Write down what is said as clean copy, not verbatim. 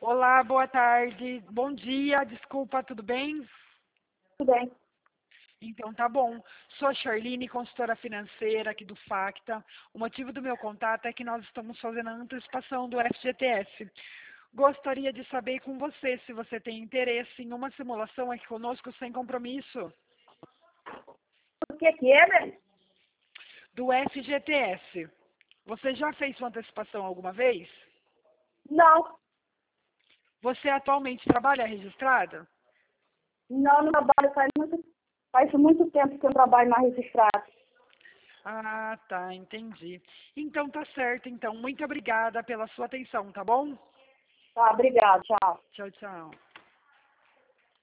Olá, boa tarde. Bom dia, desculpa, tudo bem? Tudo bem. Então tá bom. Sou a Charline, consultora financeira aqui do Facta. O motivo do meu contato é que nós estamos fazendo a antecipação do FGTS. Gostaria de saber com você se você tem interesse em uma simulação aqui conosco sem compromisso O que é, né? do FGTS. Você já fez sua antecipação alguma vez? Não, Você atualmente trabalha registrada? não trabalho, faz muito tempo que eu trabalho mais registrado. Ah, tá, entendi. Então tá certo, então. Muito obrigada pela sua atenção, tá bom? Tá, obrigado, tchau. Tchau, tchau.